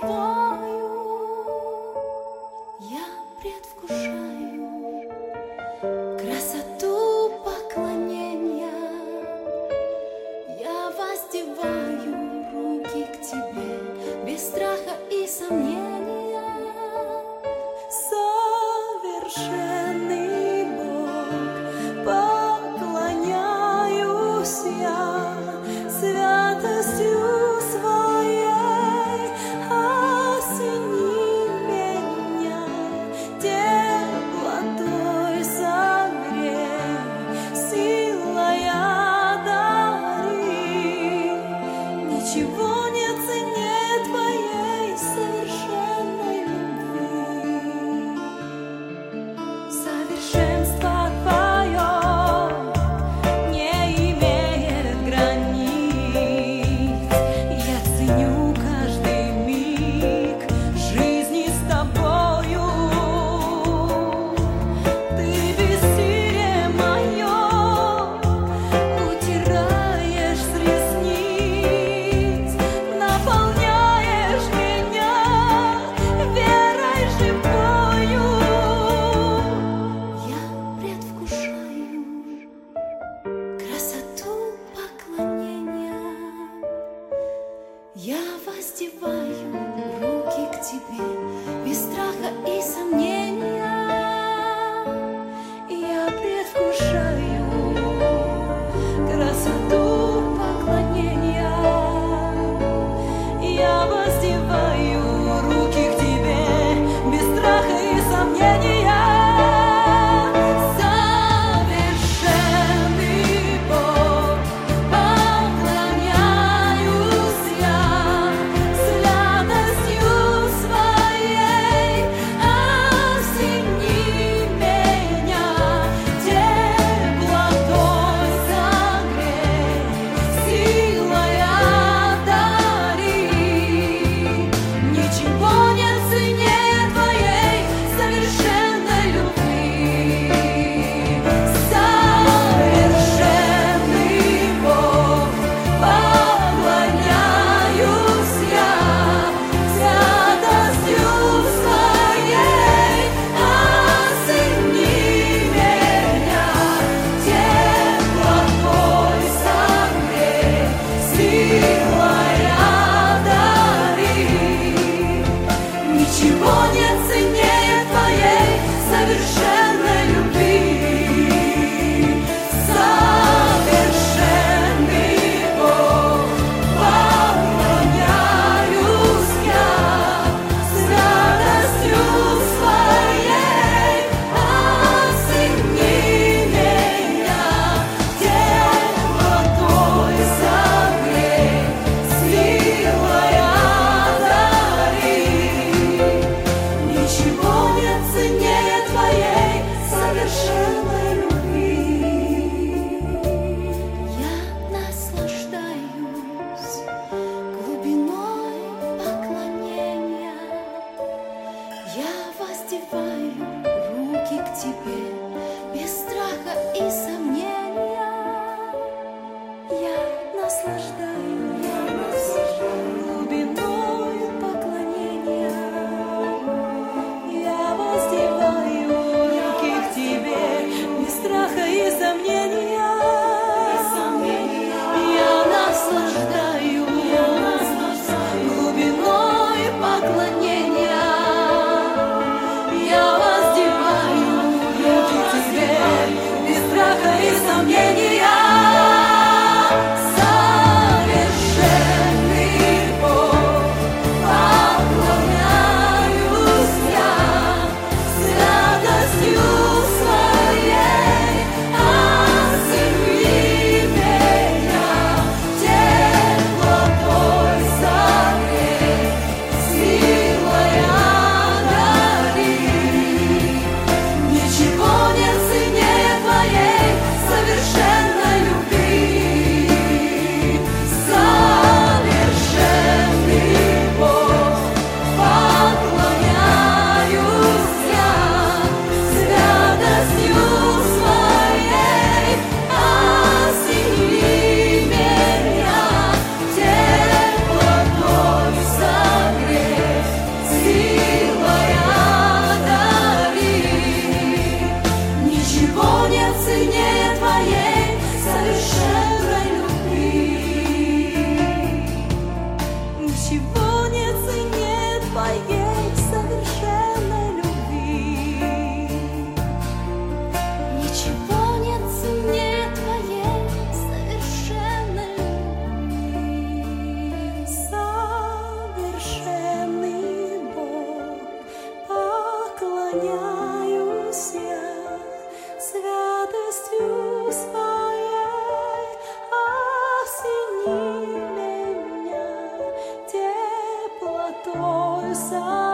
воздеваю, я предвкушаю красоту поклонения. Я воздеваю руки к тебе без страха и сомнения. Совершенный Бог, поклоняюсь я святостью своей. Осени меня теплотой, согрей, силой одари. Ничего не ценнее твоей совершенной любви. Совершенство твое не имеет границ. Я ценю каждый миг жизни с тобою. Ты бессилие мое утираешь с ресниц, наполняешь меня верой живою. Я предвкушаю красоту поклонения. Я воздеваю руки к тебе без страха и сомнения. Я предвкушаю красоту поклонения. Я воздеваю руки к тебе без страха и сомнения. Совершенный Бог, поклоняюсь я святостью своей. преисполняюсь я святостью своей, осени меня теплотой.